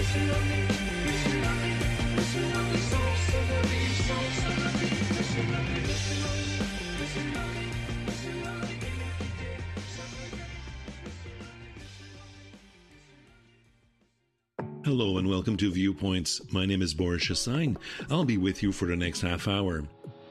Hello and welcome to Viewpoints. My name is Boris Chassagne. I'll be with you for the next half hour.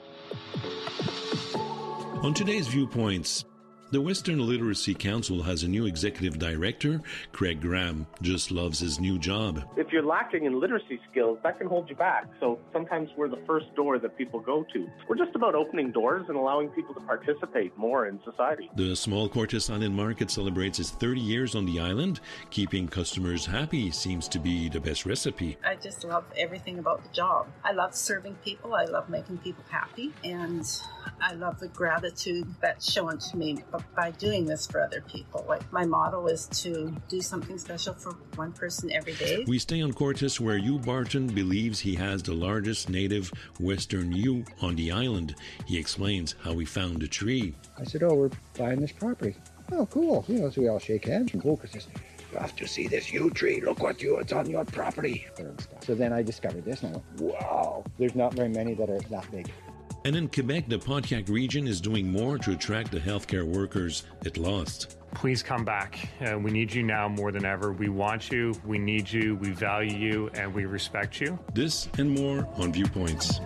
On today's Viewpoints, the Western Literacy Council has a new executive director. Craig Graham just loves his new job. If you're lacking in literacy skills, that can hold you back. So sometimes we're the first door that people go to. We're just about opening doors and allowing people to participate more in society. The Small Cortes Island Market celebrates its 30 years on the island. Keeping customers happy seems to be the best recipe. I just love everything about the job. I love serving people. I love making people happy. And I love the gratitude that's shown to me by doing this for other people. Like, my motto is to do something special for one person every day. We stay on Cortes, where Hugh Barton believes he has the largest native Western yew on the island. He explains how he found the tree. I said, we're buying this property. Oh, cool. So we all shake hands and Lucas says, you have to see this yew tree. Look what it's on your property. So then I discovered this and I went, wow, there's not very many that are that big. And in Quebec, the Pontiac region is doing more to attract the healthcare workers it lost. Please come back. We need you now more than ever. We want you, we need you, we value you, and we respect you. This and more on Viewpoints.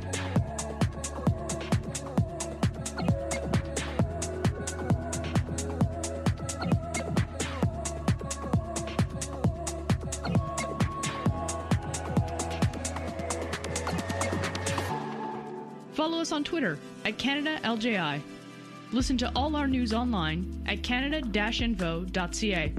Follow us on Twitter at CanadaLJI. Listen to all our news online at canada-info.ca.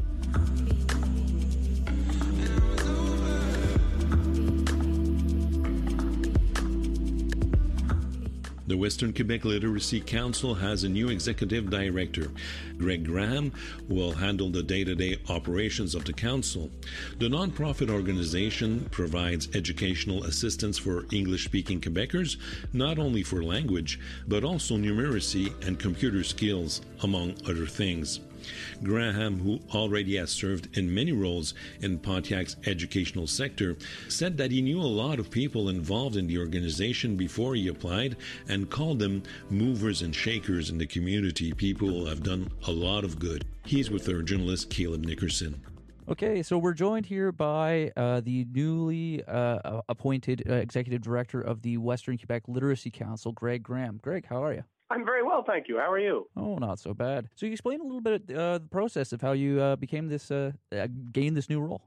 The Western Quebec Literacy Council has a new executive director. Greg Graham will handle the day-to-day operations of the council. The non-profit organization provides educational assistance for English-speaking Quebecers, not only for language, but also numeracy and computer skills, among other things. Graham, who already has served in many roles in Pontiac's educational sector, said that he knew a lot of people involved in the organization before he applied and called them movers and shakers in the community, people who have done a lot of good. He's with our journalist Caleb Nickerson. Okay, so we're joined here by the newly appointed executive director of the Western Quebec Literacy Council, Greg Graham. Greg, how are you? I'm very well, thank you. How are you? Oh, not so bad. So you explain a little bit the process of how you became this, gained this new role.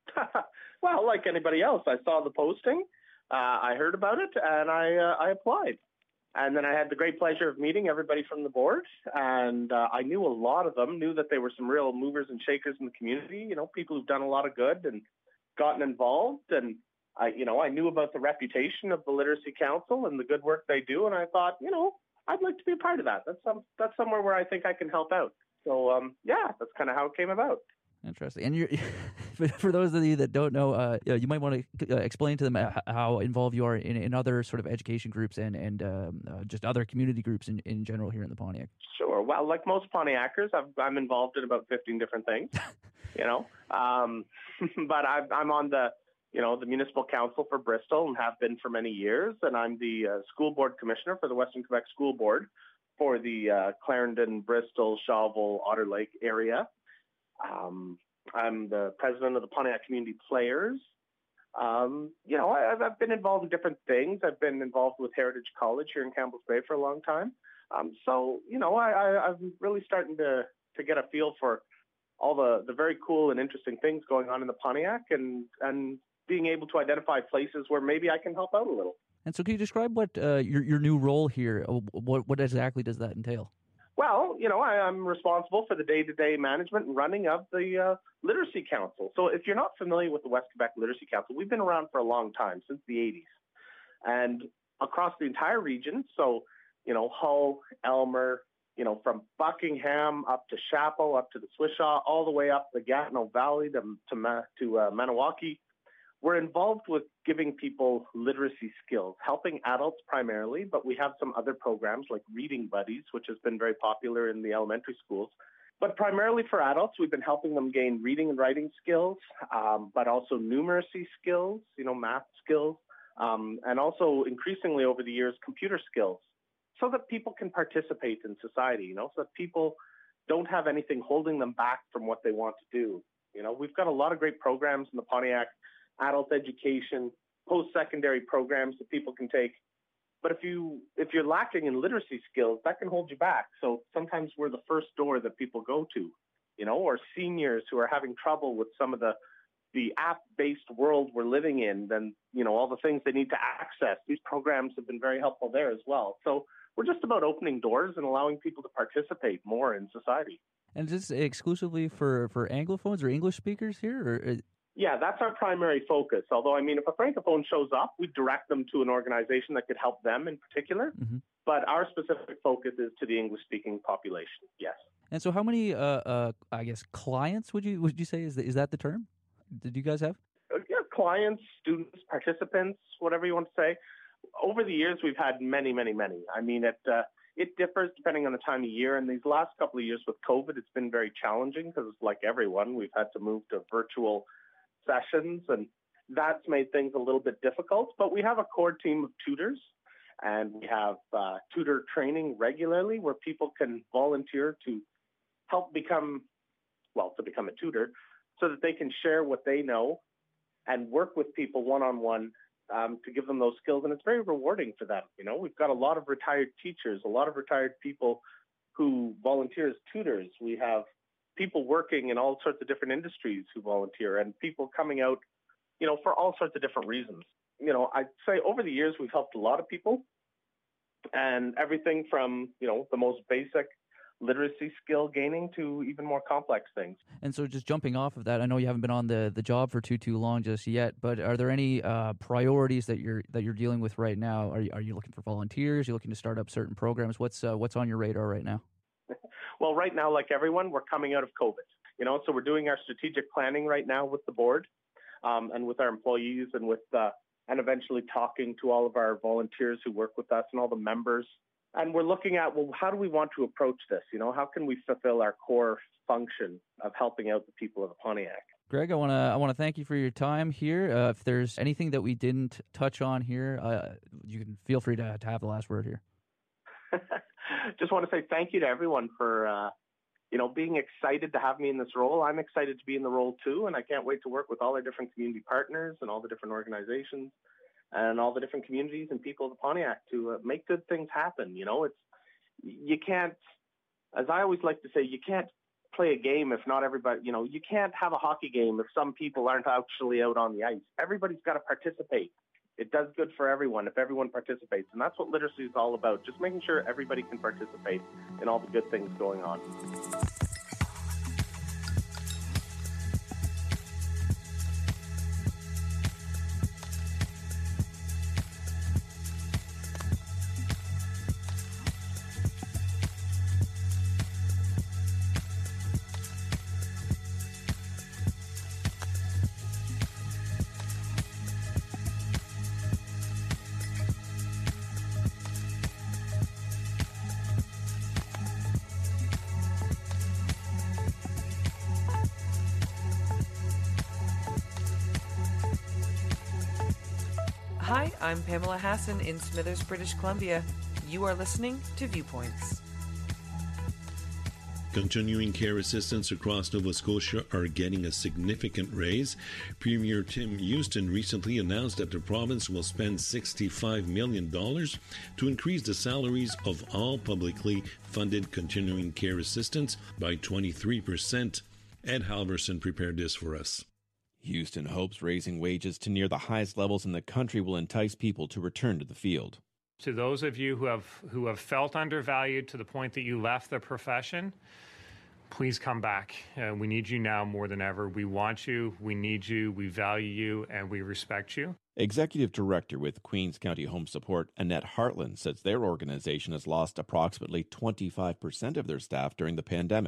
Well, like anybody else, I saw the posting, I heard about it, and I applied. And then I had the great pleasure of meeting everybody from the board, and I knew a lot of them, knew that they were some real movers and shakers in the community, people who've done a lot of good and gotten involved. And, I knew about the reputation of the Literacy Council and the good work they do, and I thought, I'd like to be a part of that. That's somewhere where I think I can help out. So, that's kind of how it came about. Interesting. And you're, for those of you that don't know, you might want to explain to them how involved you are in other sort of education groups and just other community groups in general here in the Pontiac. Sure. Well, like most Pontiacers, I'm involved in about 15 different things, but I'm on the Municipal Council for Bristol and have been for many years. And I'm the school board commissioner for the Western Quebec School Board for the Clarendon, Bristol, Shawville, Otter Lake area. I'm the president of the Pontiac Community Players. I've been involved in different things. I've been involved with Heritage College here in Campbell's Bay for a long time. I'm really starting to get a feel for all the very cool and interesting things going on in the Pontiac and being able to identify places where maybe I can help out a little. And so can you describe what your new role here, what exactly does that entail? Well, I'm responsible for the day-to-day management and running of the Literacy Council. So if you're not familiar with the West Quebec Literacy Council, we've been around for a long time, since the 80s. And across the entire region, so, Hull, Elmer, from Buckingham up to Chapel, up to the Swishaw, all the way up the Gatineau Valley to Maniwaki, we're involved with giving people literacy skills, helping adults primarily, but we have some other programs like Reading Buddies, which has been very popular in the elementary schools. But primarily for adults, we've been helping them gain reading and writing skills, but also numeracy skills, math skills, and also increasingly over the years, computer skills, so that people can participate in society, so that people don't have anything holding them back from what they want to do. We've got a lot of great programs in the Pontiac, adult education, post-secondary programs that people can take. But if you're lacking in literacy skills, that can hold you back. So sometimes we're the first door that people go to, or seniors who are having trouble with some of the app-based world we're living in, then, all the things they need to access. These programs have been very helpful there as well. So we're just about opening doors and allowing people to participate more in society. And is this exclusively for Anglophones or English speakers here? Or... Yeah, that's our primary focus. Although, if a Francophone shows up, we direct them to an organization that could help them in particular. Mm-hmm. But our specific focus is to the English-speaking population, yes. And so how many, clients would you say, is that the term? Did you guys have? Yeah, clients, students, participants, whatever you want to say. Over the years, we've had many, many, many. It differs depending on the time of year. And these last couple of years with COVID, it's been very challenging because, like everyone, we've had to move to virtual sessions, and that's made things a little bit difficult. But we have a core team of tutors, and we have tutor training regularly where people can volunteer to help become a tutor so that they can share what they know and work with people one-on-one to give them those skills. And it's very rewarding for them. We've got a lot of retired teachers, a lot of retired people who volunteer as tutors. We have people working in all sorts of different industries who volunteer, and people coming out, for all sorts of different reasons. I'd say over the years, we've helped a lot of people, and everything from, the most basic literacy skill gaining to even more complex things. And so just jumping off of that, I know you haven't been on the job for too long just yet, but are there any priorities that you're dealing with right now? Are you looking for volunteers? Are you looking to start up certain programs? What's on your radar right now? Well, right now, like everyone, we're coming out of COVID, so we're doing our strategic planning right now with the board and with our employees and and eventually talking to all of our volunteers who work with us and all the members. And we're looking at, how do we want to approach this? How can we fulfill our core function of helping out the people of the Pontiac? Greg, I want to thank you for your time here. If there's anything that we didn't touch on here, you can feel free to have the last word here. Just want to say thank you to everyone for, being excited to have me in this role. I'm excited to be in the role too, and I can't wait to work with all our different community partners and all the different organizations and all the different communities and people of the Pontiac to make good things happen. You can't, as I always like to say, you can't play a game if not everybody, you can't have a hockey game if some people aren't actually out on the ice. Everybody's got to participate. It does good for everyone if everyone participates. And that's what literacy is all about, just making sure everybody can participate in all the good things going on. Hi, I'm Pamela Hassan in Smithers, British Columbia. You are listening to Viewpoints. Continuing care assistants across Nova Scotia are getting a significant raise. Premier Tim Houston recently announced that the province will spend $65 million to increase the salaries of all publicly funded continuing care assistants by 23%. Ed Halverson prepared this for us. Houston hopes raising wages to near the highest levels in the country will entice people to return to the field. To those of you who have felt undervalued to the point that you left the profession, please come back. We need you now more than ever. We want you, we need you, we value you, and we respect you. Executive Director with Queens County Home Support, Annette Hartland, says their organization has lost approximately 25% of their staff during the pandemic.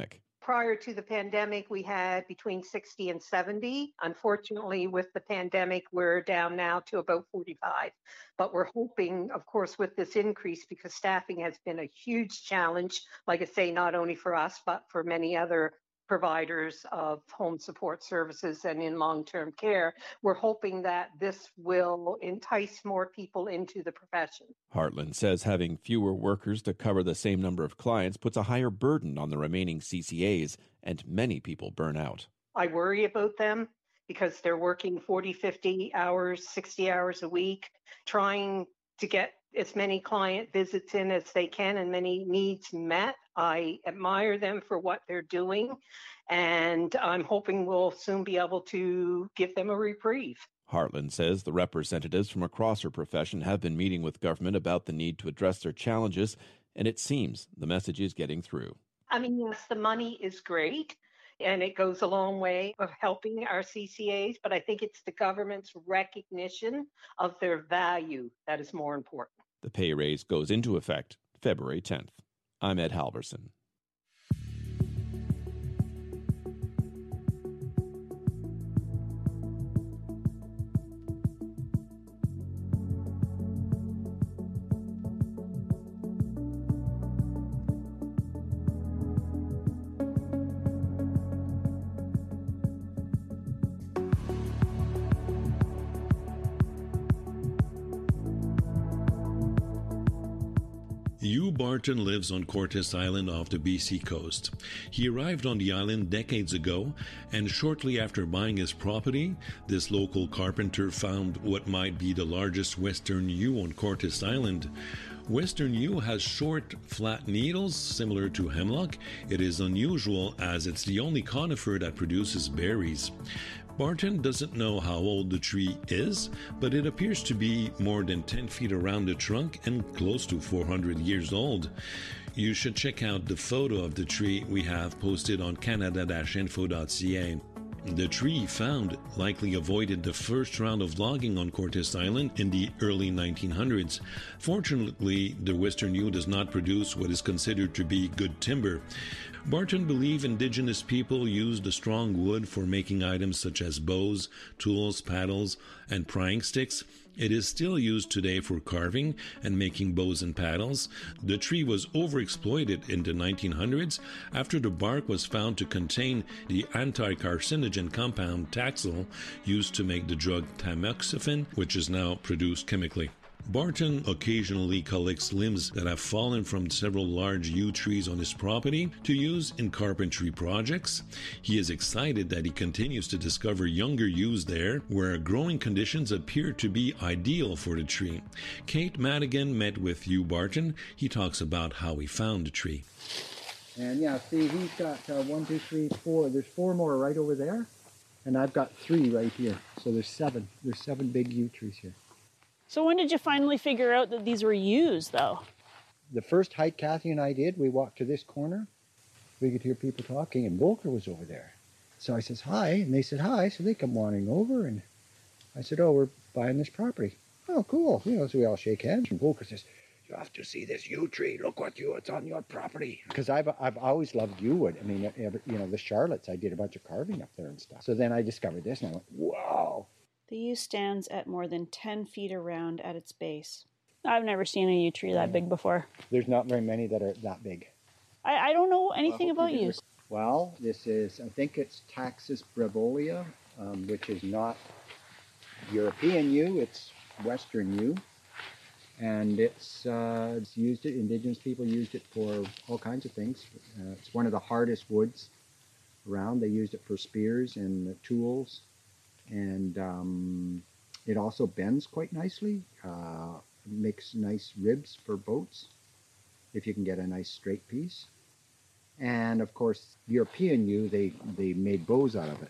prior to the pandemic, we had between 60 and 70. Unfortunately, with the pandemic, we're down now to about 45. But we're hoping, of course, with this increase, because staffing has been a huge challenge, like I say, not only for us, but for many other providers of home support services and in long-term care, we're hoping that this will entice more people into the profession. Hartland says having fewer workers to cover the same number of clients puts a higher burden on the remaining CCAs, and many people burn out. I worry about them because they're working 40, 50 hours, 60 hours a week, trying to get as many client visits in as they can and many needs met. I admire them for what they're doing, and I'm hoping we'll soon be able to give them a reprieve. Hartland says the representatives from across her profession have been meeting with government about the need to address their challenges, and it seems the message is getting through. I mean, yes, the money is great, and it goes a long way of helping our CCAs, but I think it's the government's recognition of their value that is more important. The pay raise goes into effect February 10th. I'm Ed Halverson. Hugh Barton lives on Cortes Island off the BC coast. He arrived on the island decades ago, and shortly after buying his property, this local carpenter found what might be the largest western yew on Cortes Island. Western yew has short, flat needles similar to hemlock. It is unusual as it's the only conifer that produces berries. Barton doesn't know how old the tree is, but it appears to be more than 10 feet around the trunk and close to 400 years old. You should check out the photo of the tree we have posted on canada-info.ca. The tree found likely avoided the first round of logging on Cortes Island in the early 1900s. Fortunately, the western yew does not produce what is considered to be good timber. Barton believed indigenous people used the strong wood for making items such as bows, tools, paddles, and prying sticks. It is still used today for carving and making bows and paddles. The tree was overexploited in the 1900s after the bark was found to contain the anti-carcinogen compound Taxol used to make the drug tamoxifen, which is now produced chemically. Barton occasionally collects limbs that have fallen from several large yew trees on his property to use in carpentry projects. He is excited that he continues to discover younger yews there, where growing conditions appear to be ideal for the tree. Kate Madigan met with Hugh Barton. He talks about how he found the tree. And yeah, see, he's got 1, 2, 3, 4. There's 4 more right over there, and I've got 3 right here. So there's 7. There's 7 big yew trees here. So when did you finally figure out that these were yews, though? The first hike Kathy and I did, we walked to this corner. We could hear people talking, and Volker was over there. So I says, hi, and they said hi, so they come wandering over, and I said, oh, we're buying this property. Oh, cool. So we all shake hands, and Volker says, you have to see this yew tree. Look what it's on your property. Because I've always loved yew wood. I mean, the Charlottes, I did a bunch of carving up there and stuff. So then I discovered this, and I went, wow. The yew stands at more than 10 feet around at its base. I've never seen a yew tree that big before. There's not very many that are that big. I don't know anything about yews. Well, this is, I think it's Taxus brevolia, which is not European yew, it's Western yew. And it's used it, indigenous people used it for all kinds of things. It's one of the hardest woods around. They used it for spears and tools. And it also bends quite nicely, makes nice ribs for boats, if you can get a nice straight piece. And of course, European yew, they made bows out of it.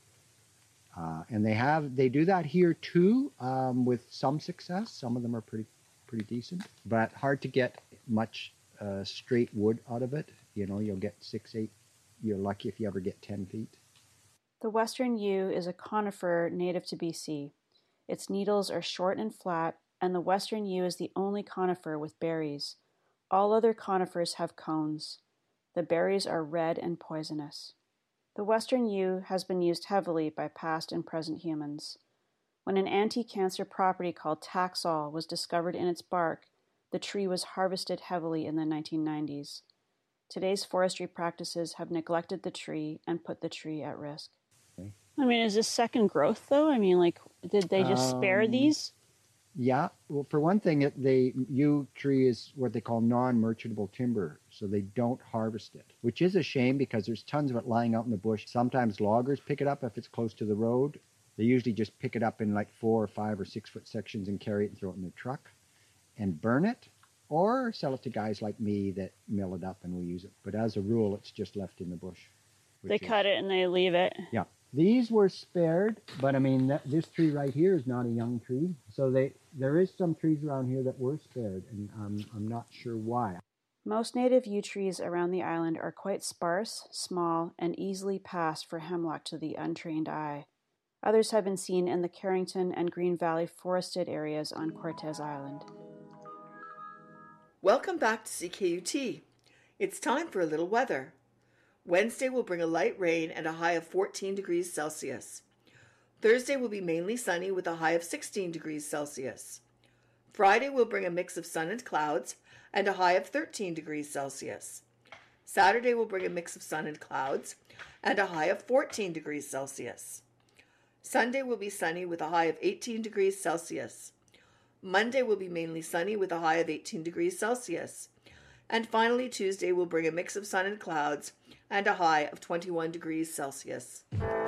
And they do that here too, with some success. Some of them are pretty decent, but hard to get much straight wood out of it. You'll get 6, 8, you're lucky if you ever get 10 feet. The western yew is a conifer native to BC. Its needles are short and flat, and the western yew is the only conifer with berries. All other conifers have cones. The berries are red and poisonous. The western yew has been used heavily by past and present humans. When an anti-cancer property called Taxol was discovered in its bark, the tree was harvested heavily in the 1990s. Today's forestry practices have neglected the tree and put the tree at risk. I mean, is this second growth, though? I mean, like, did they just spare these? Yeah. Well, for one thing, the yew tree is what they call non-merchantable timber, so they don't harvest it, which is a shame because there's tons of it lying out in the bush. Sometimes loggers pick it up if it's close to the road. They usually just pick it up in like 4 or 5 or 6 foot sections and carry it and throw it in their truck and burn it, or sell it to guys like me that mill it up and we use it. But as a rule, it's just left in the bush. They cut it and they leave it. Yeah. These were spared, but I mean, this tree right here is not a young tree. So there is some trees around here that were spared, and I'm not sure why. Most native yew trees around the island are quite sparse, small, and easily passed for hemlock to the untrained eye. Others have been seen in the Carrington and Green Valley forested areas on Cortez Island. Welcome back to CKUT. It's time for a little weather. Wednesday will bring a light rain and a high of 14 degrees Celsius. Thursday will be mainly sunny with a high of 16 degrees Celsius. Friday will bring a mix of sun and clouds and a high of 13 degrees Celsius. Saturday will bring a mix of sun and clouds and a high of 14 degrees Celsius. Sunday will be sunny with a high of 18 degrees Celsius. Monday will be mainly sunny with a high of 18 degrees Celsius. And finally, Tuesday will bring a mix of sun and clouds and a high of 21 degrees Celsius.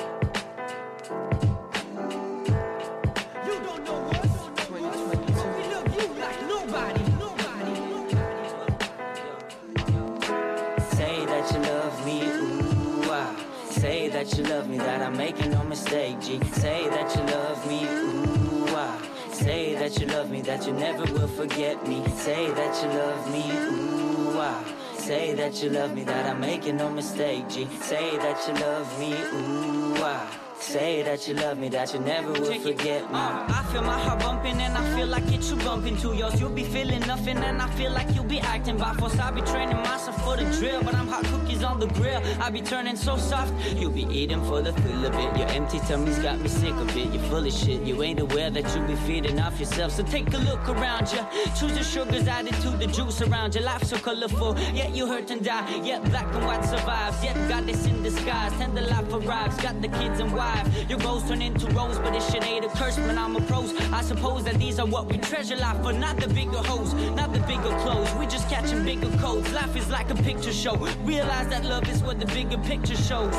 Say that you love me, ooh, ah. Say that you love me, that I'm making no mistake, G. Say that you love me, ooh, ah. Say that you love me, that you never will forget me. Say that you love me, ooh, ah. Say that you love me, that I'm making no mistake, G. Say that you love me, ooh, ah. Say that you love me, that you never will forget me. I feel my heart bumping and I feel like it you bumping to yours. You'll be feeling nothing and I feel like you'll be acting by force. I be training myself for the drill, but I'm hot cookies on the grill. I be turning so soft, you'll be eating for the thrill of it. Your empty tummy's got me sick of it. You're full of shit, you ain't aware that you be feeding off yourself. So take a look around you, choose the sugars added to the juice around your life so colorful. Yet you hurt and die, yet black and white survives. Yet goddess in disguise, tender life arrives. Got the kids and wives. Your goals turn into rose, but this shit ain't a curse when I'm a pros. I suppose that these are what we treasure life for, not the bigger hoes, not the bigger clothes. We just catching bigger codes. Life is like a picture show. Realize that love is what the bigger picture shows.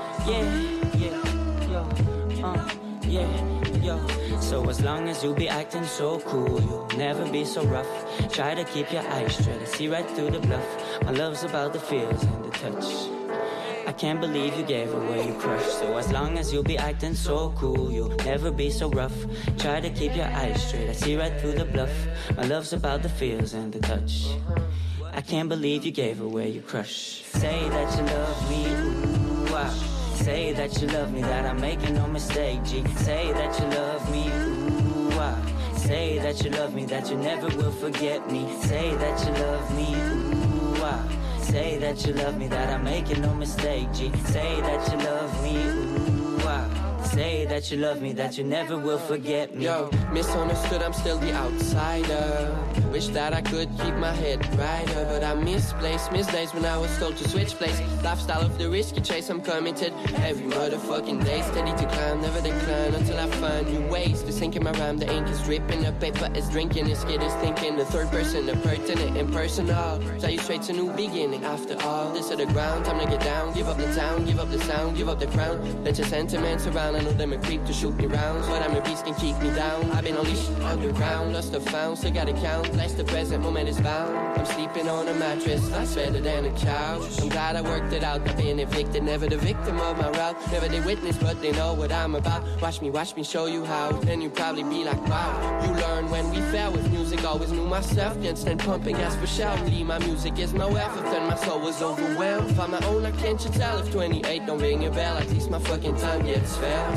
Yo. So as long as you be acting so cool, you'll never be so rough. Try to keep your eyes straight, I see right through the bluff. My love's about the feels and the touch. I can't believe you gave away your crush. So as long as you be acting so cool, you'll never be so rough. Try to keep your eyes straight, I see right through the bluff. My love's about the feels and the touch. I can't believe you gave away your crush. Say that you love me, ooh, ah. Say that you love me, that I'm making no mistake, G. Say that you love me, ooh, ah. Say that you love me, that you never will forget me. Say that you love me, ooh, ah. Say that you love me, that I'm making no mistake, G. Say that you love me, ooh, ah. Say that you love me, that you never will forget me. Yo, misunderstood, I'm still the outsider. Wish that I could keep my head brighter, but I misplaced, miss days when I was told to switch place. Lifestyle of the risky chase, I'm committed every motherfucking day. Steady to climb, never decline until I find new ways to sink in my rhyme. The ink is dripping, the paper is drinking, the skid is thinking. The third person, the pertinent, impersonal. Tell you straight to new beginning. After all, this is the ground, time to get down. Give up the town, give up the sound, give up the crown. Let your sentiments around. I know them a creep to shoot me rounds, but I'm a beast can keep me down. I've been unleashed underground, lost and found, still gotta count. Life's the present moment is bound. I'm sleeping on a mattress, that's better than a couch. I'm glad I worked it out, I've been evicted. Never the victim of my route, never they witness, but they know what I'm about. Watch me show you how. Then you probably be like, wow. You learn when we fell with music, always knew myself. Can't stand pumping gas for shouting. My music is my wealth, then my soul was overwhelmed. Find my own, I can't you tell if 28 don't ring a bell. At least my fucking time gets felt.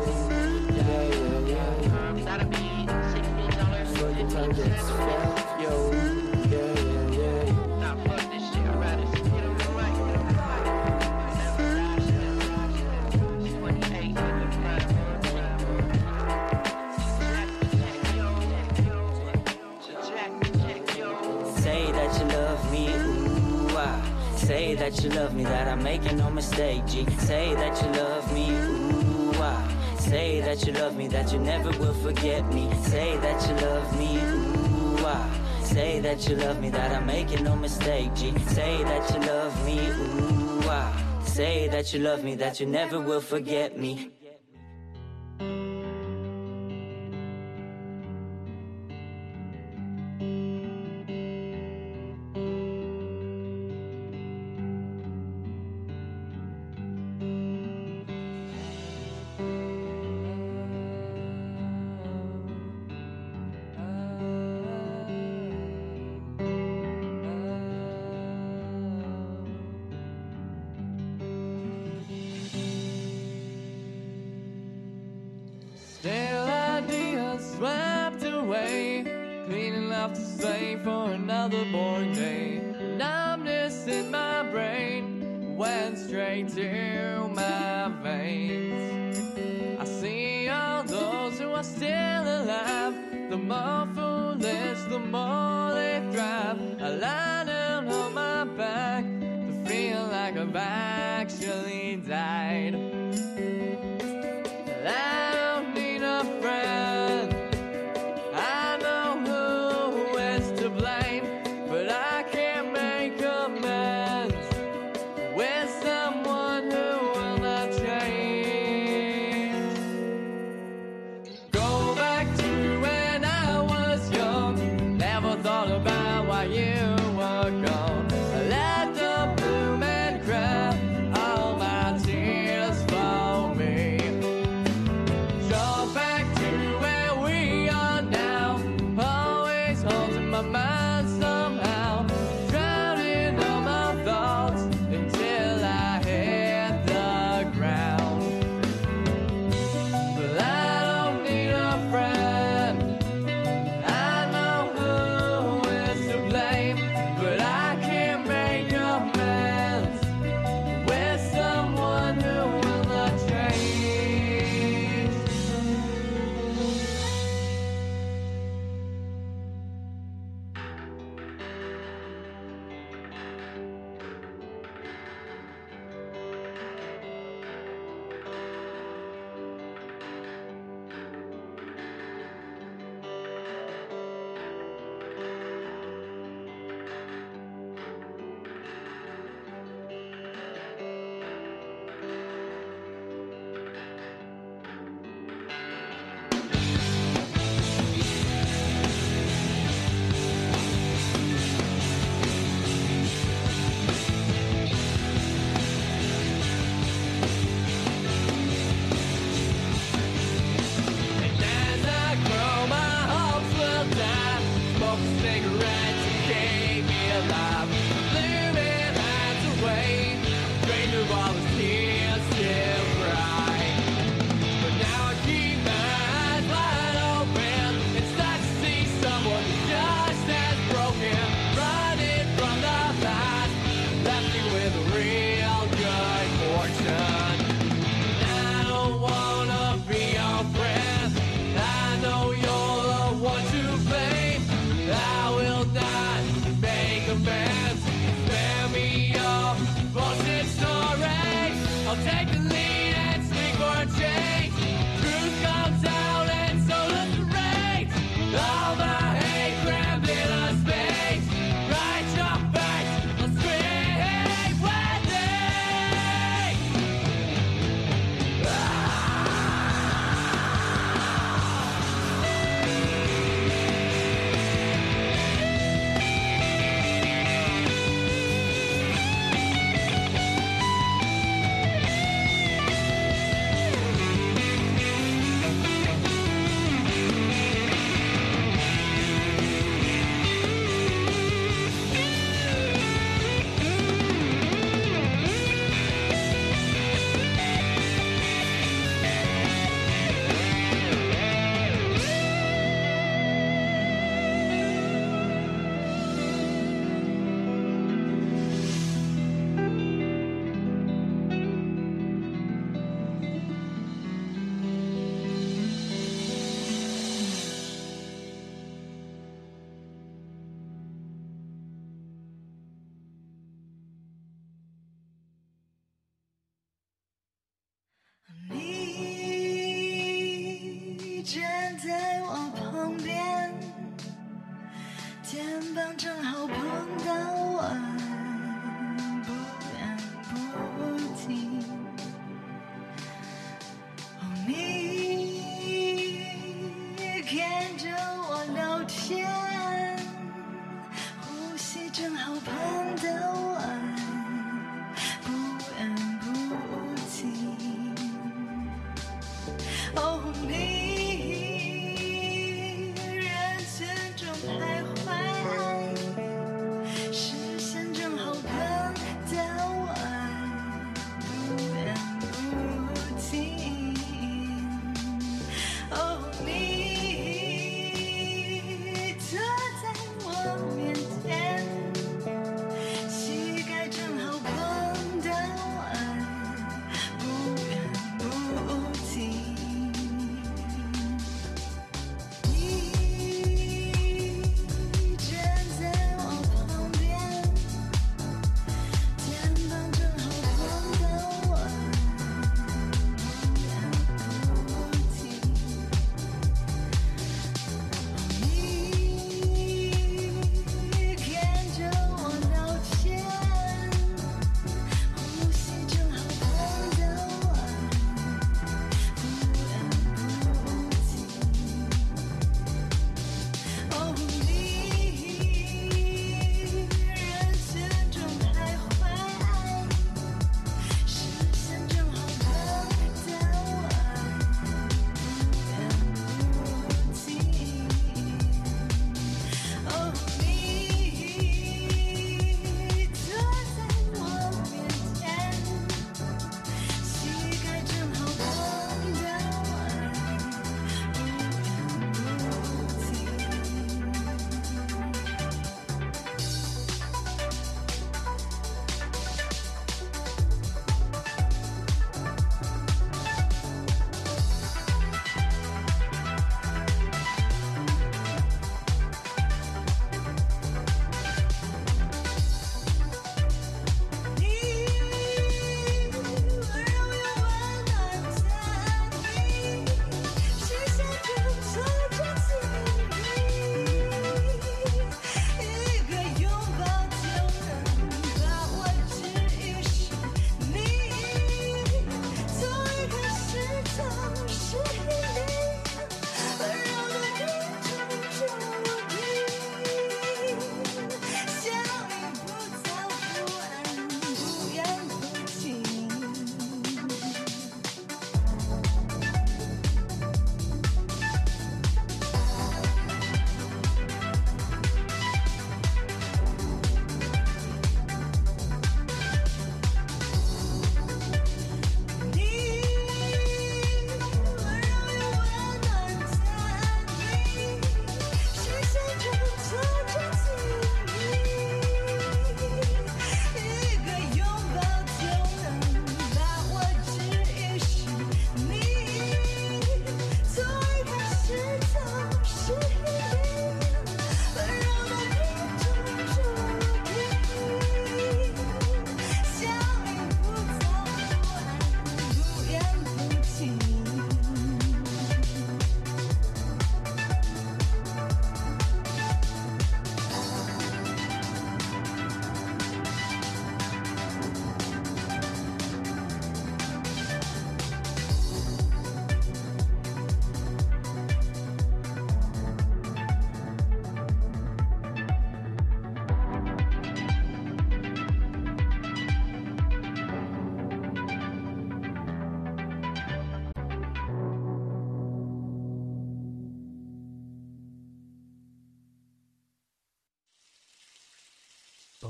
That'll be $60 for your time gets felt, yo. Now fuck this shit, I'd rather get on the right. that you love me, that I'm making no mistake, G. Say that you love me, ooh, ah. Say that you love me, that you never will forget me. Say that you love me, ooh, ah. Say that you love me, that I'm making no mistake, G. Say that you love me, ooh, ah. Say that you love me, that you never will forget me. Stale ideas swept away, clean enough to say for another boring day. Numbness in my brain went straight to my veins. I see all those who are still alive. The more foolish, the more they thrive. I lie down on my back to feel like I've actually died. I don't need a friend. I know who is to blame, but I can't make amends with someone who will not change. Go back to when I was young, never thought about why you were gone. I let the blue man cry all my tears.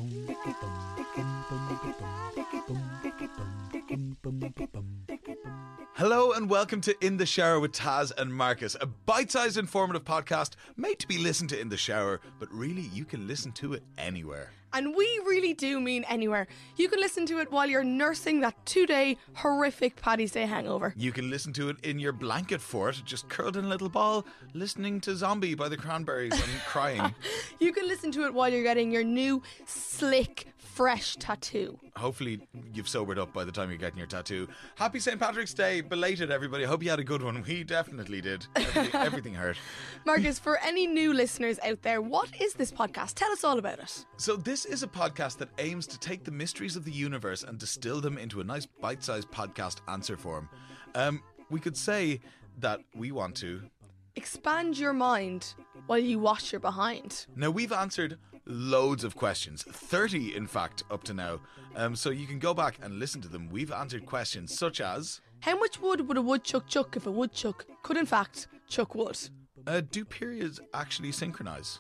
Hello and welcome to In the Shower with Taz and Marcus, a bite-sized informative podcast made to be listened to in the shower, but really you can listen to it anywhere. And we really do mean anywhere. You can listen to it while you're nursing that 2-day horrific Paddy's Day hangover. You can listen to it in your blanket fort, just curled in a little ball, listening to Zombie by the Cranberries and crying. You can listen to it while you're getting your new, slick, fresh tattoo. Hopefully you've sobered up by the time you're getting your tattoo. Happy St. Patrick's Day, belated everybody. I hope you had a good one. We definitely did. Everything hurt. Marcus, for any new listeners out there, what is this podcast? Tell us all about it. So this is a podcast that aims to take the mysteries of the universe and distill them into a nice bite-sized podcast answer form. We could say that we want to expand your mind while you wash your behind. Now, we've answered loads of questions, 30 in fact up to now, so you can go back and listen to them. We've answered questions such as: how much wood would a woodchuck chuck if a woodchuck could in fact chuck wood? Do periods actually synchronise?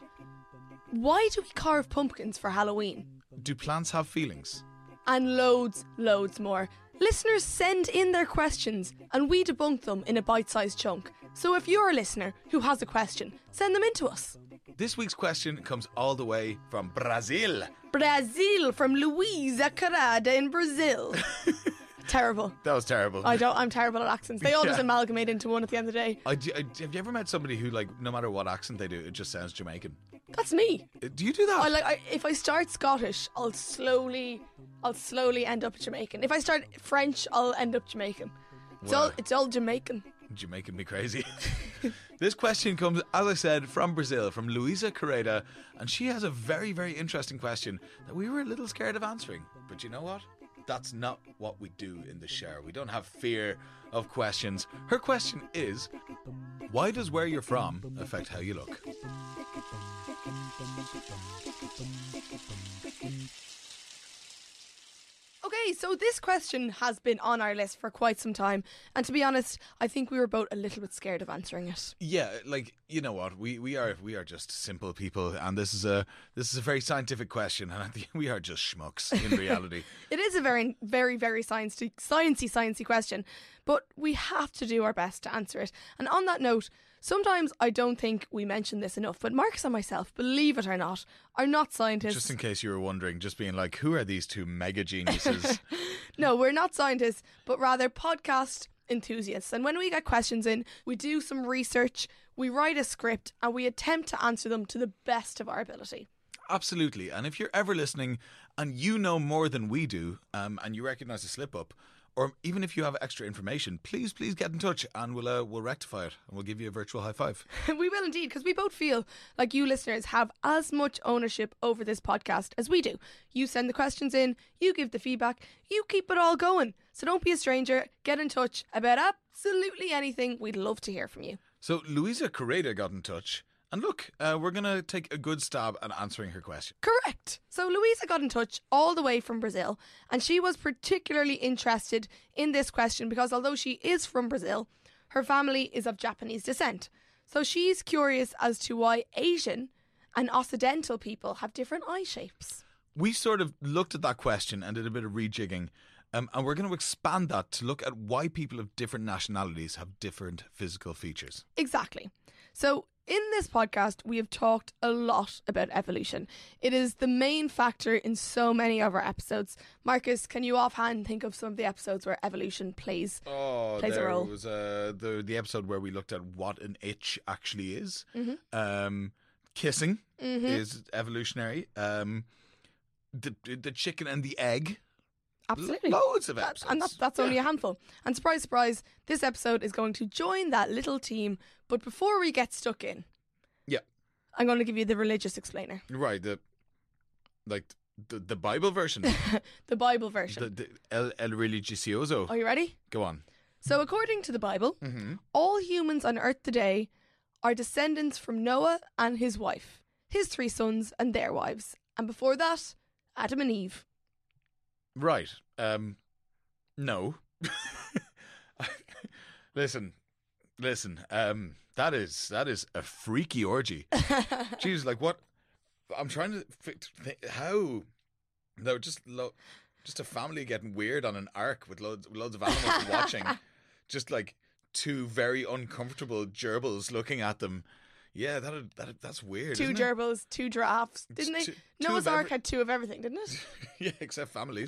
Why do we carve pumpkins for Halloween? Do plants have feelings? And loads more. Listeners send in their questions and we debunk them in a bite-sized chunk. So if you're a listener who has a question, send them in to us. This week's question comes all the way from Brazil. Brazil, from Luísa Carada in Brazil. Terrible. That was terrible. I'm terrible at accents. They all just amalgamate into one at the end of the day. Have you ever met somebody who, like, no matter what accent they do, it just sounds Jamaican? That's me. Do you do that? If I start Scottish, I'll slowly end up Jamaican. If I start French, I'll end up Jamaican. It's all Jamaican. You're making me crazy. This question comes, as I said, from Brazil, from Luísa Carada, and she has a very, very interesting question that we were a little scared of answering. But you know what? That's not what we do in the shower. We don't have fear of questions. Her question is: why does where you're from affect how you look? Okay, so this question has been on our list for quite some time, and to be honest, I think we were both a little bit scared of answering it. Yeah, like, you know what, we are just simple people, and this is a very scientific question, and I think we are just schmucks in reality. It is a very, very, very sciencey question, but we have to do our best to answer it. And on that note, sometimes I don't think we mention this enough, but Marcus and myself, believe it or not, are not scientists. Just in case you were wondering, just being like, who are these two mega geniuses? No, we're not scientists, but rather podcast enthusiasts. And when we get questions in, we do some research, we write a script, and we attempt to answer them to the best of our ability. Absolutely. And if you're ever listening and you know more than we do, and you recognise a slip up, or even if you have extra information, please get in touch and we'll rectify it and we'll give you a virtual high five. We will indeed, because we both feel like you listeners have as much ownership over this podcast as we do. You send the questions in, you give the feedback, you keep it all going. So don't be a stranger, get in touch about absolutely anything. We'd love to hear from you. So Luísa Carada got in touch. And look, we're going to take a good stab at answering her question. Correct. So Luísa got in touch all the way from Brazil, and she was particularly interested in this question because although she is from Brazil, her family is of Japanese descent. So she's curious as to why Asian and Occidental people have different eye shapes. We sort of looked at that question and did a bit of rejigging, and we're going to expand that to look at why people of different nationalities have different physical features. Exactly. So in this podcast, we have talked a lot about evolution. It is the main factor in so many of our episodes. Marcus, can you offhand think of some of the episodes where evolution plays a role? There was the episode where we looked at what an itch actually is. Mm-hmm. Kissing is evolutionary. The chicken and the egg. Absolutely. Loads of episodes. And that's only a handful. And surprise, surprise, this episode is going to join that little team. But before we get stuck in, I'm going to give you the religious explainer. Right, the Bible version. The Bible version. The El Religioso. Are you ready? Go on. So according to the Bible, all humans on earth today are descendants from Noah and his wife, his 3 sons and their wives. And before that, Adam and Eve. Right. No. Listen. That is a freaky orgy. Jeez, like what? I'm trying to how No, just a family getting weird on an ark with loads of animals watching. Just like two very uncomfortable gerbils looking at them. Yeah, that's weird. Two isn't gerbils, two giraffes, didn't they? Noah's Ark had two of everything, didn't it? Yeah, except families.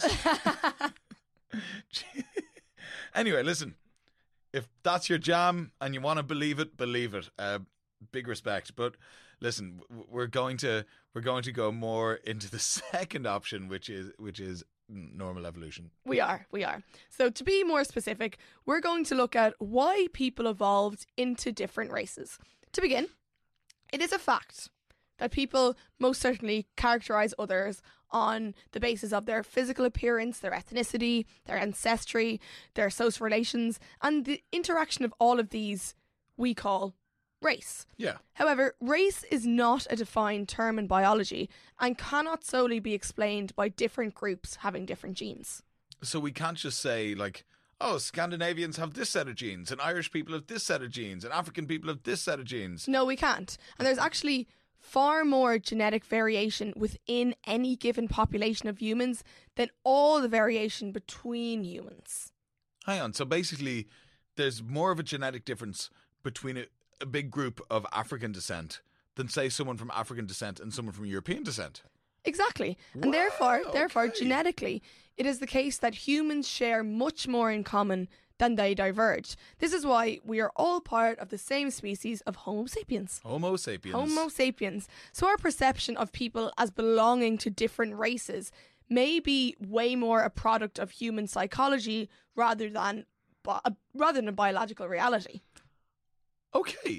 Anyway, listen. If that's your jam and you want to believe it, believe it. Big respect, but listen, we're going to go more into the second option, which is normal evolution. We are. So to be more specific, we're going to look at why people evolved into different races. To begin, it is a fact that people most certainly characterize others on the basis of their physical appearance, their ethnicity, their ancestry, their social relations, and the interaction of all of these we call race. Yeah. However, race is not a defined term in biology and cannot solely be explained by different groups having different genes. So we can't just say like, oh, Scandinavians have this set of genes, and Irish people have this set of genes, and African people have this set of genes. No, we can't. And there's actually far more genetic variation within any given population of humans than all the variation between humans. Hang on. So basically, there's more of a genetic difference between a big group of African descent than, say, someone from African descent and someone from European descent. Exactly. And therefore, genetically, it is the case that humans share much more in common than they diverge. This is why we are all part of the same species of Homo sapiens. Homo sapiens. Homo sapiens. So our perception of people as belonging to different races may be way more a product of human psychology rather than a biological reality. Okay.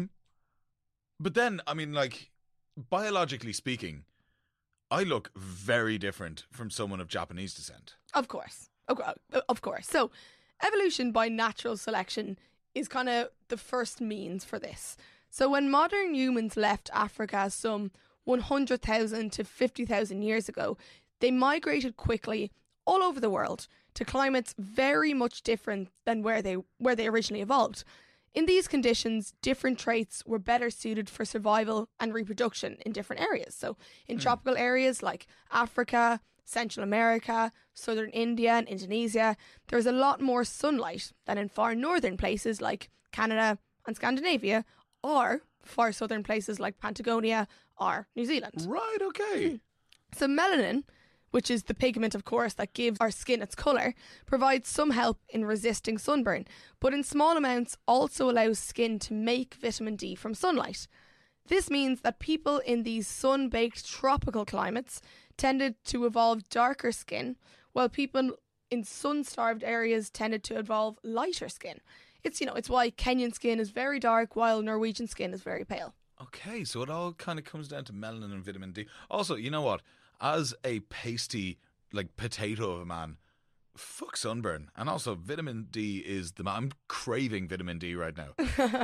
But then, I mean, like, biologically speaking, I look very different from someone of Japanese descent. Of course. Of course. So, evolution by natural selection is kind of the first means for this. So when modern humans left Africa some 100,000 to 50,000 years ago, they migrated quickly all over the world to climates very much different than where they originally evolved. In these conditions, different traits were better suited for survival and reproduction in different areas. So in tropical areas like Africa, Central America, southern India and Indonesia, there's a lot more sunlight than in far northern places like Canada and Scandinavia, or far southern places like Patagonia or New Zealand. Right, okay. So melanin, which is the pigment, of course, that gives our skin its colour, provides some help in resisting sunburn, but in small amounts also allows skin to make vitamin D from sunlight. This means that people in these sun-baked tropical climates tended to evolve darker skin, while people in sun-starved areas tended to evolve lighter skin. It's why Kenyan skin is very dark while Norwegian skin is very pale. Okay, so it all kind of comes down to melanin and vitamin D. Also, you know what? As a pasty, like, potato of a man, fuck sunburn. And also, vitamin D is the man. I'm craving vitamin D right now.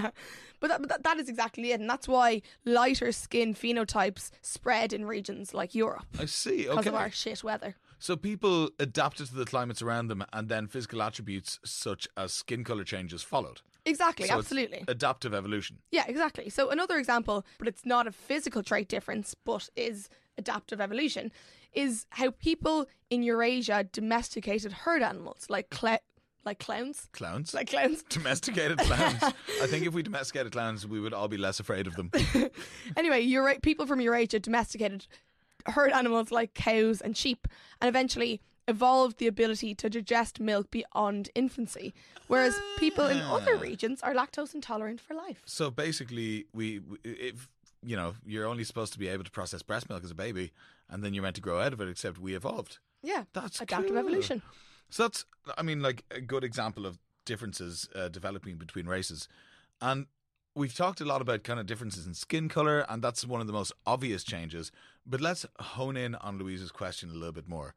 But that is exactly it. And that's why lighter skin phenotypes spread in regions like Europe. I see, okay. Because of our shit weather. So people adapted to the climates around them, and then physical attributes such as skin colour changes followed. Exactly, so absolutely. It's adaptive evolution. Yeah, exactly. So another example, but it's not a physical trait difference, but is adaptive evolution, is how people in Eurasia domesticated herd animals like clowns. Clowns? Like clowns. Domesticated clowns. I think if we domesticated clowns, we would all be less afraid of them. Anyway, people from Eurasia domesticated herd animals like cows and sheep, and eventually evolved the ability to digest milk beyond infancy, whereas people in other regions are lactose intolerant for life. So basically, if you're only supposed to be able to process breast milk as a baby, and then you're meant to grow out of it, except we evolved. Yeah, that's adaptive cool. evolution. So that's, I mean, like, a good example of differences developing between races. And we've talked a lot about kind of differences in skin colour, and that's one of the most obvious changes. But let's hone in on Louise's question a little bit more.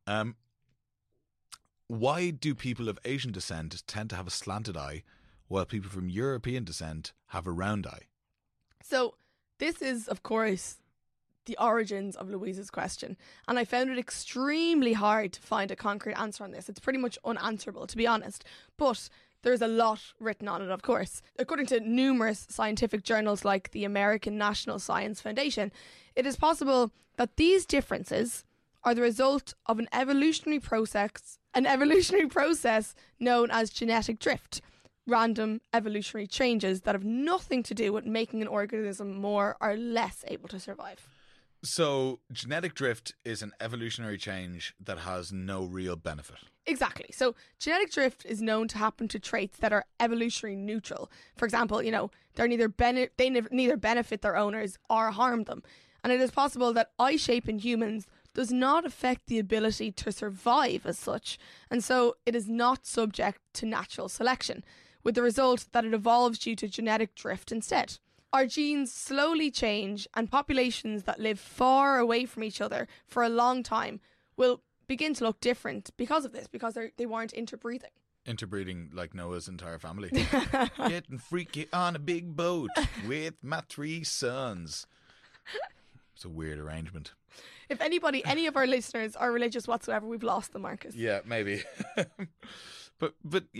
Why do people of Asian descent tend to have a slanted eye, while people from European descent have a round eye? So this is, of course, the origins of Louise's question, and I found it extremely hard to find a concrete answer on this. It's pretty much unanswerable, to be honest, but there's a lot written on it, of course. According to numerous scientific journals like the American National Science Foundation, it is possible that these differences are the result of an evolutionary process known as genetic drift. Random evolutionary changes that have nothing to do with making an organism more or less able to survive. So, genetic drift is an evolutionary change that has no real benefit. Exactly. So, genetic drift is known to happen to traits that are evolutionary neutral. For example, they neither benefit their owners or harm them. And it is possible that eye shape in humans does not affect the ability to survive as such, and so it is not subject to natural selection, with the result that it evolves due to genetic drift instead. Our genes slowly change, and populations that live far away from each other for a long time will begin to look different because of this, because they weren't interbreeding. Interbreeding like Noah's entire family. Getting freaky on a big boat with my 3 sons. It's a weird arrangement. If any of our listeners are religious whatsoever, we've lost them, Marcus. Yeah, maybe. but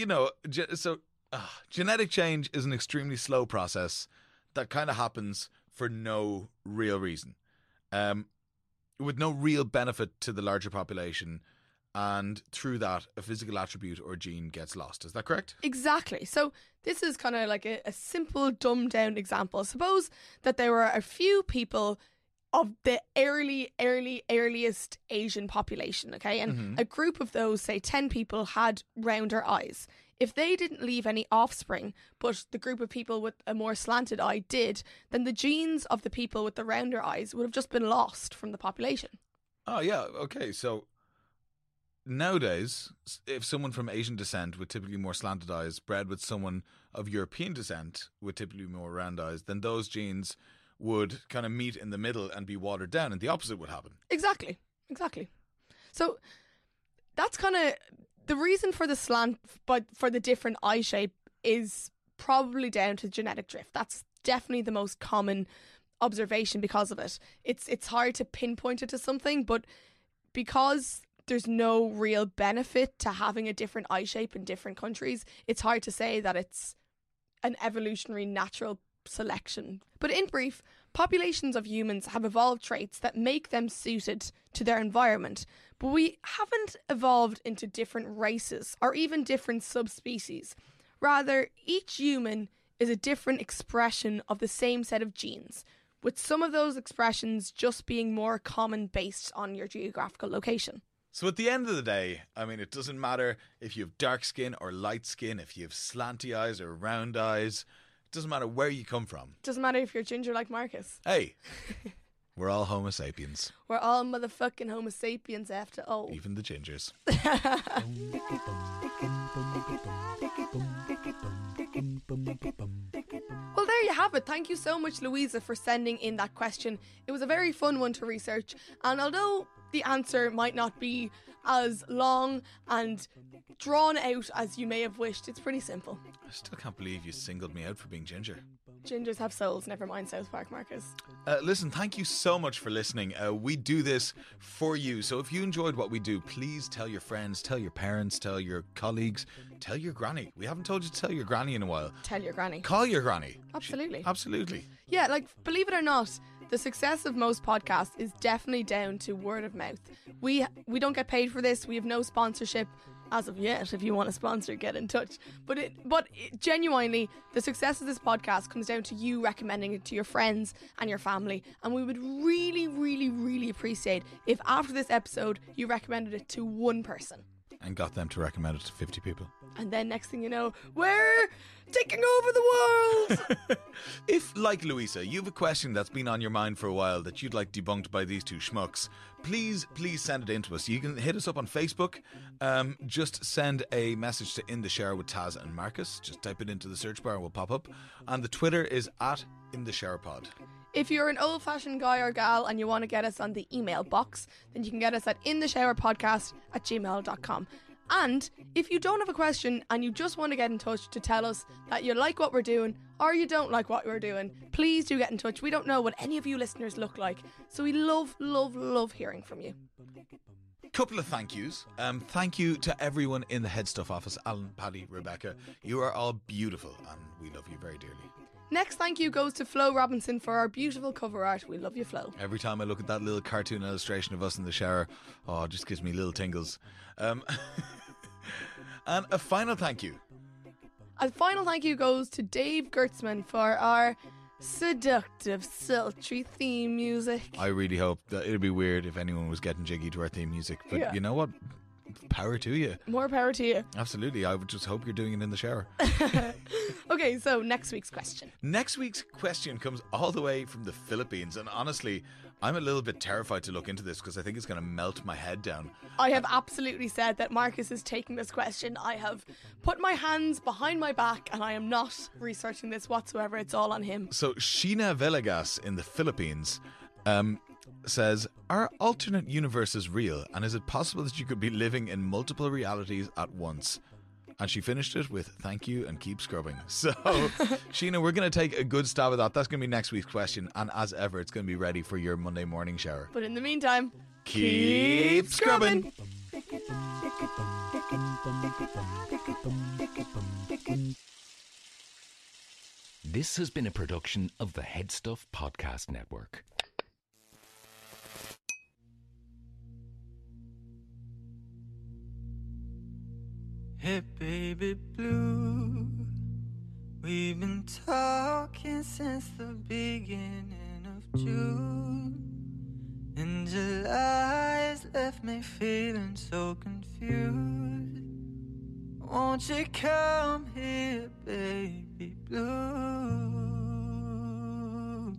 genetic change is an extremely slow process that kind of happens for no real reason, with no real benefit to the larger population, and through that, a physical attribute or gene gets lost. Is that correct? Exactly. So this is kind of like a simple, dumbed-down example. Suppose that there were a few people of the earliest Asian population, okay? And a group of those, say 10 people, had rounder eyes. If they didn't leave any offspring, but the group of people with a more slanted eye did, then the genes of the people with the rounder eyes would have just been lost from the population. Oh, yeah. Okay, so nowadays, if someone from Asian descent with typically more slanted eyes bred with someone of European descent with typically more round eyes, then those genes would kind of meet in the middle and be watered down, and the opposite would happen. Exactly. So that's kind of the reason for the slant, but for the different eye shape is probably down to genetic drift. That's definitely the most common observation because of it. It's hard to pinpoint it to something, but because there's no real benefit to having a different eye shape in different countries, it's hard to say that it's an evolutionary natural selection. But in brief, populations of humans have evolved traits that make them suited to their environment, but we haven't evolved into different races or even different subspecies. Rather, each human is a different expression of the same set of genes, with some of those expressions just being more common based on your geographical location. So at the end of the day, I mean, it doesn't matter if you have dark skin or light skin, if you have slanty eyes or round eyes. It doesn't matter where you come from. Doesn't matter if you're ginger like Marcus. Hey, we're all Homo sapiens. We're all motherfucking Homo sapiens after all. Even the gingers. Well, there you have it. Thank you so much, Louisa, for sending in that question. It was a very fun one to research, and although the answer might not be as long and drawn out as you may have wished, it's pretty simple. I still can't believe you singled me out for being ginger. Gingers have souls, never mind South Park, Marcus. Listen, thank you so much for listening. We do this for you, so if you enjoyed what we do, please tell your friends, tell your parents, tell your colleagues, tell your granny. We haven't told you to tell your granny in a while. Tell your granny. Call your granny. Absolutely. Absolutely. Yeah, like, believe it or not, the success of most podcasts is definitely down to word of mouth. We don't get paid for this. We have no sponsorship as of yet. If you want a sponsor, get in touch. But genuinely, the success of this podcast comes down to you recommending it to your friends and your family. And we would really, really, really appreciate if after this episode you recommended it to one person. And got them to recommend it to 50 people. And then next thing you know, we're taking over the world! If, like Louisa, you have a question that's been on your mind for a while that you'd like debunked by these two schmucks, please send it in to us. You can hit us up on Facebook. Just send a message to In The Shower with Taz and Marcus. Just type it into the search bar and we'll pop up. And the Twitter is @InTheShowerPod. If you're an old-fashioned guy or gal and you want to get us on the email box, then you can get us at intheshowerpodcast@gmail.com. And if you don't have a question and you just want to get in touch to tell us that you like what we're doing or you don't like what we're doing, please do get in touch. We don't know what any of you listeners look like, so we love, love, love hearing from you. Couple of thank yous. Thank you to everyone in the Head Stuff office. Alan, Paddy, Rebecca. You are all beautiful and we love you very dearly. Next thank you goes to Flo Robinson for our beautiful cover art. We love you, Flo. Every time I look at that little cartoon illustration of us in the shower, it just gives me little tingles. And a final thank you. A final thank you goes to Dave Gertzman for our seductive, sultry theme music. I really hope that it'd be weird if anyone was getting jiggy to our theme music. But Yeah. you know what? Power to you. More power to you. Absolutely. I would just hope you're doing it in the shower. Okay, so next week's question. Next week's question comes all the way from the Philippines. And honestly, I'm a little bit terrified to look into this because I think it's going to melt my head down. I have absolutely said that Marcus is taking this question. I have put my hands behind my back and I am not researching this whatsoever. It's all on him. So Sheena Villegas in the Philippines says, are alternate universes real? And is it possible that you could be living in multiple realities at once? And she finished it with thank you and keep scrubbing. So, Sheena, we're going to take a good stab at that. That's going to be next week's question. And as ever, it's going to be ready for your Monday morning shower. But in the meantime, keep scrubbing. This has been a production of the Head Stuff Podcast Network. Hey baby blue, we've been talking since the beginning of June, and July has left me feeling so confused. Won't you come here, baby blue?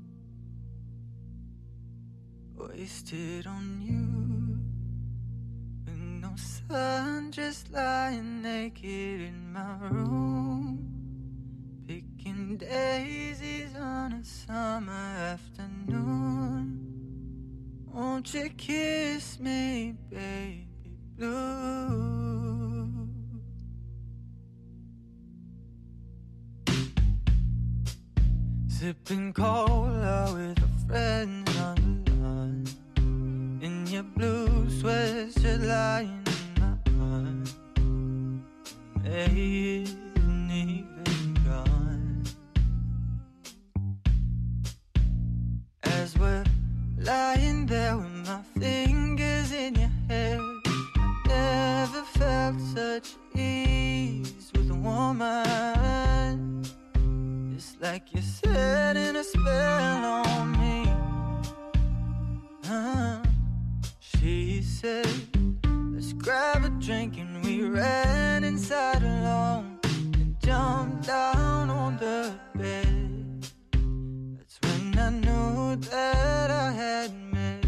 Wasted on you, with no sun, just lying naked in my room, picking daisies on a summer afternoon. Won't you kiss me, baby blue? Sipping cola with a friend on the line, in your blue sweatshirt lying in my mind. Ain't even gone. As we're lying there with my fingers in your hair, never felt such ease with a woman. It's like you're setting a spell on me. She said, let's grab a drink, and we ran inside alone and jumped down on the bed. That's when I knew that I had met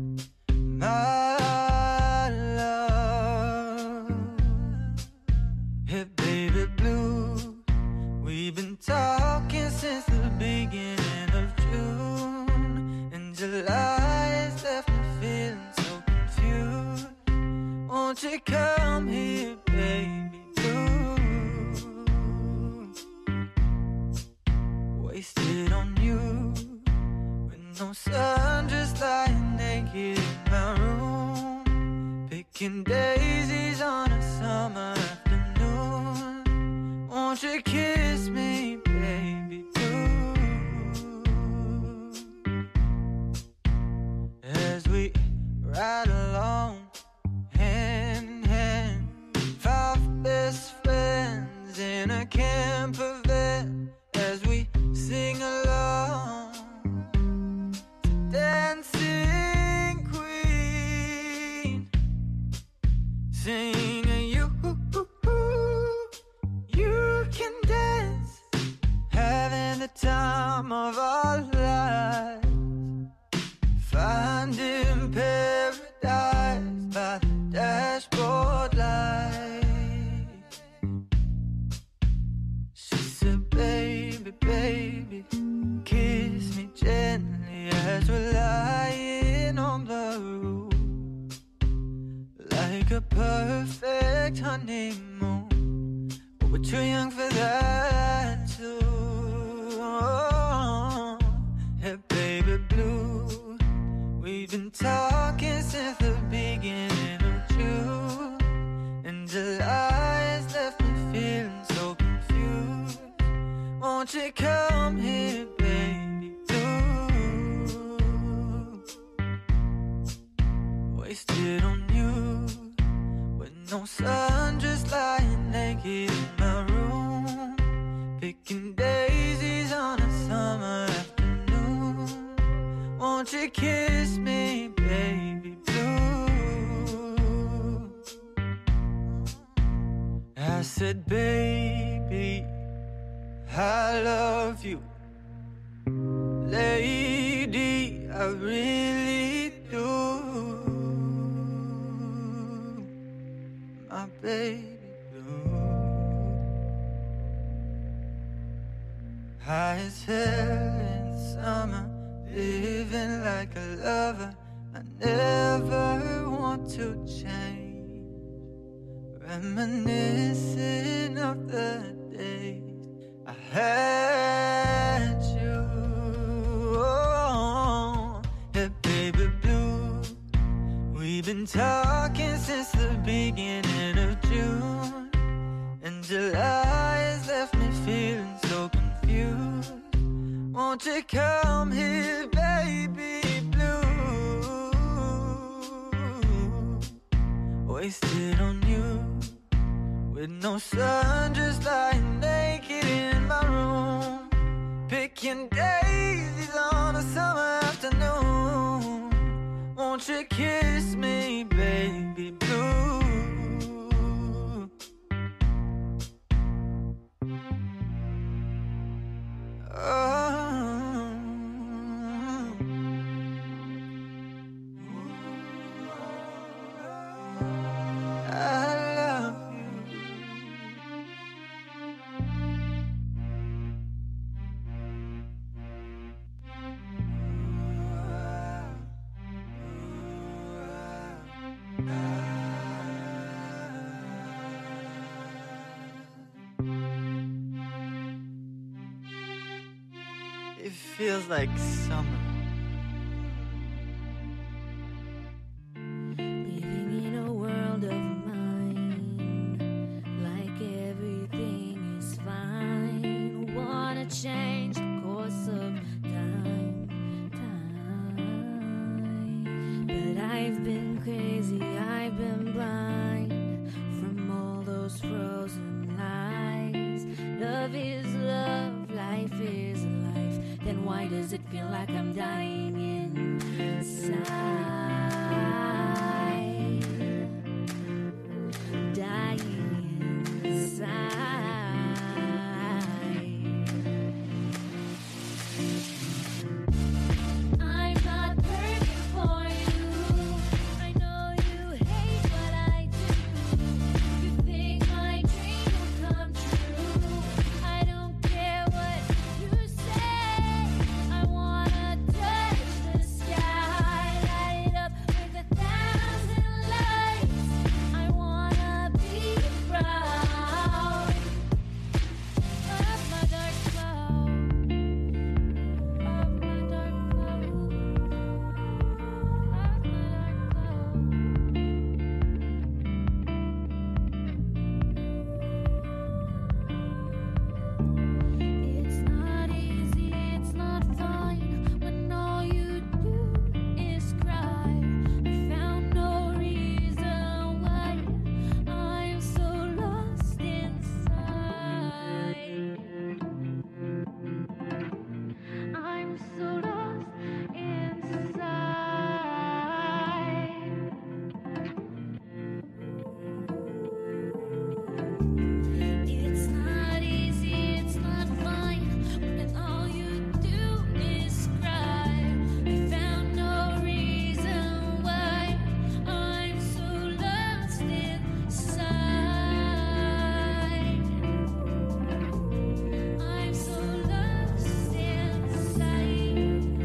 my love. Hey baby blue, we've been talking since the beginning of June, and July has left me feeling so confused. Won't you come here, baby blue? Wasted on you, with no sun, just lying naked in my room, picking daisies on a summer afternoon. Won't you kiss me, baby blue? As we ride along, hand in hand, five best friends in a camper van, as we sing along to Dancing Queen, sing you can dance, having the time of our lives, finding paradise by the dashboard light. She said, baby, baby, kiss me gently as we're lying on the roof, like a perfect honeymoon. But we're too young for that too. Hey baby blue, we've been talking since the beginning of June, and July has left me feeling so confused. Won't you come here? kiss me, baby blue? I said, baby, I love you. Lady, I really do. My baby blue. High as hell in summer, living like a lover. I never want to change. Reminiscing of the days I had you. Oh, yeah, baby blue. We've been talking since the beginning of June, and July has left me feeling so confused. Won't you come here, baby blue? Wasted on you, with no sun, just lying naked in my room, picking daisies on a summer afternoon. Won't you kiss me, baby blue? It feels like summer. Living in a world of mine, like everything is fine. Wanna change the course of time. But I've been crazy, I've been blind from all those frozen lies. Love is love, life is life. Then why does it feel like I'm dying inside? Dying inside. I'm not perfect for you. I know you hate what I do. You think my dream will come true. I don't care what you say. I wanna touch the sky, light it up with 1,000 lights. I wanna be proud of my dark cloud, of my dark cloud, of my dark cloud. It's not easy, it's not fine when all you do is cry. I found no reason why I'm so lost inside. I'm so lost inside. It's not easy, it's not fine when all you do is cry. I found no reason why I'm so lost inside. I'm so lost inside.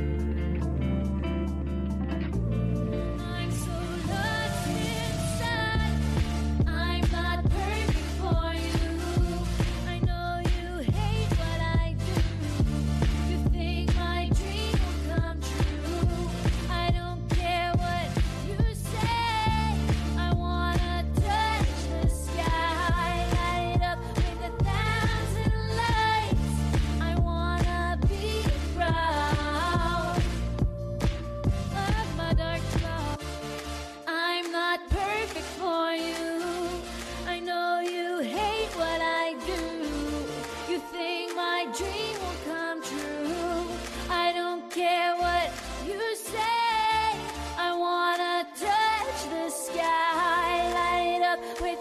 I'm so lost inside. I'm not perfect for you. I know you hate what I do. You think my dream will come true. I don't care what you say. I wanna touch the sky, light it up with 1,000 lights. I wanna be proud of my dark cloud. I'm not perfect for you. I know you hate what I do. You think my dream will come true. I don't care what you say.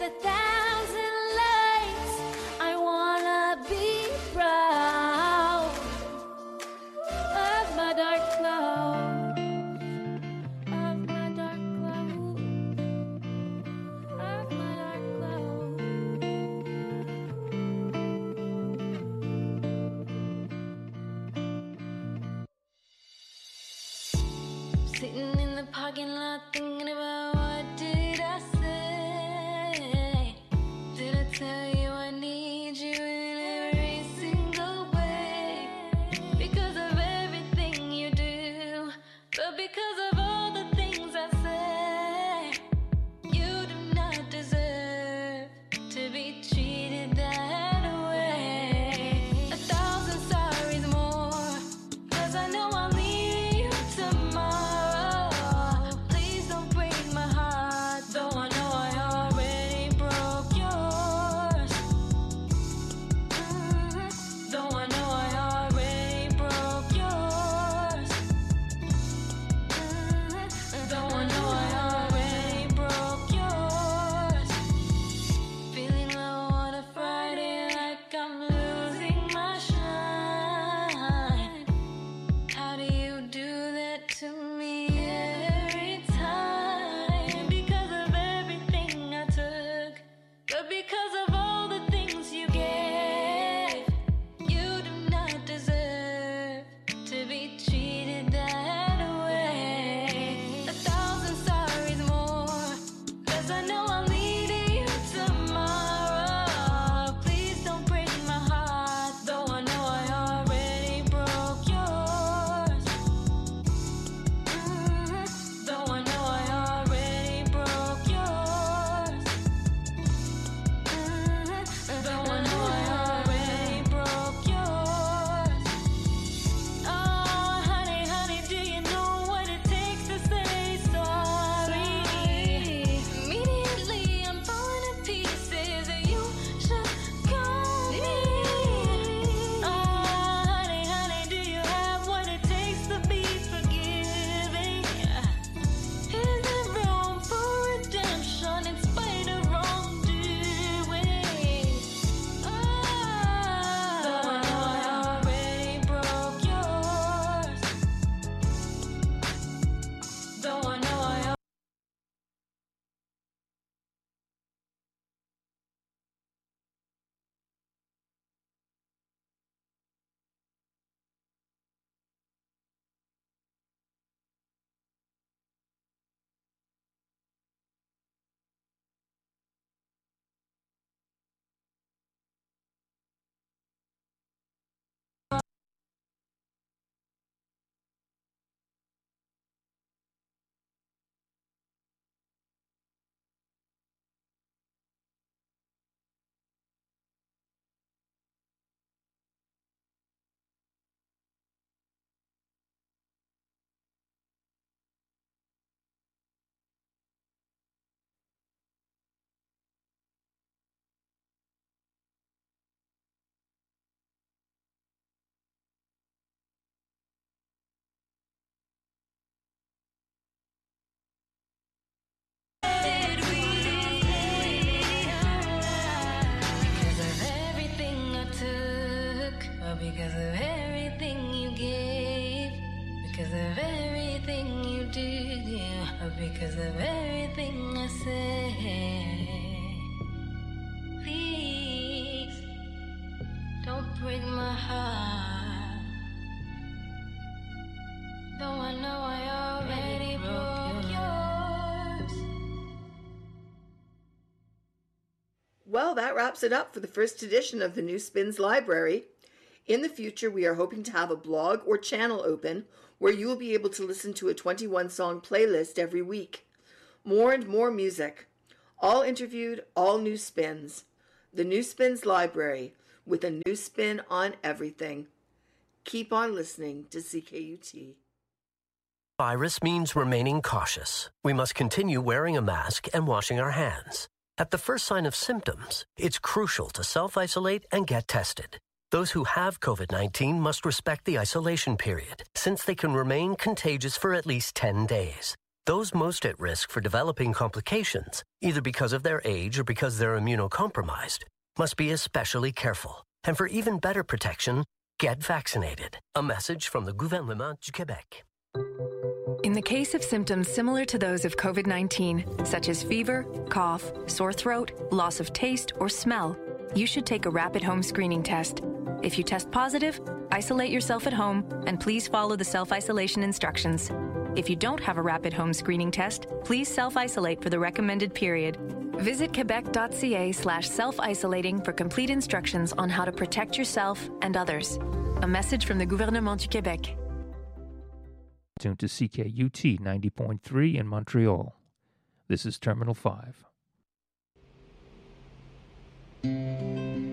1,000 lights. I wanna be proud of my dark cloud. Of my dark cloud. Of my dark cloud. Sitting in the parking lot thinking about what did I say? Did I tell you I need you in every single way? Because of everything you do, but because of all the things I say, you do not deserve to be treated that way. 1,000 sorries more, 'cause I know I'll need you tomorrow. Please don't break my heart, though I know I already broke yours. Though I know I already broke yours. Though I know I already broke yours. Feeling low on a Friday like I'm losing my shine. How do you do that to me every time? Because of everything I took, but because of all the things you gave, you do not deserve to be treated that way. 1,000 sorries more, 'cause I know I'll need you tomorrow. Please don't break my heart, though I know I already broke yours. Though I know I already broke yours. Though I know I already broke yours. Oh, honey, honey, do you know what it takes to say sorry? Immediately I'm falling to pieces. You should call me. Oh, honey, honey, do you have what it takes to be forgiving? Is there room for redemption in spite of wrongdoing? Though I know I already broke yours. Though I know I because of everything I took, or because of everything you gave, because of everything you did, yeah, or because of everything I said. Please don't break my heart, though I know I already broke yours. Well, that wraps it up for the first edition of the New Spins Library. In the future, we are hoping to have a blog or channel open where you will be able to listen to a 21-song playlist every week. More and more music. All interviewed, all new spins. The New Spins Library, with a new spin on everything. Keep on listening to CKUT. Virus means remaining cautious. We must continue wearing a mask and washing our hands. At the first sign of symptoms, it's crucial to self-isolate and get tested. Those who have COVID-19 must respect the isolation period, since they can remain contagious for at least 10 days. Those most at risk for developing complications, either because of their age or because they're immunocompromised, must be especially careful. And for even better protection, get vaccinated. A message from the Gouvernement du Québec. In the case of symptoms similar to those of COVID-19, such as fever, cough, sore throat, loss of taste, or smell, you should take a rapid home screening test. If you test positive, isolate yourself at home and please follow the self-isolation instructions. If you don't have a rapid home screening test, please self-isolate for the recommended period. Visit quebec.ca/self-isolating for complete instructions on how to protect yourself and others. A message from the Gouvernement du Québec. Tuned to CKUT 90.3 in Montreal. This is Terminal 5.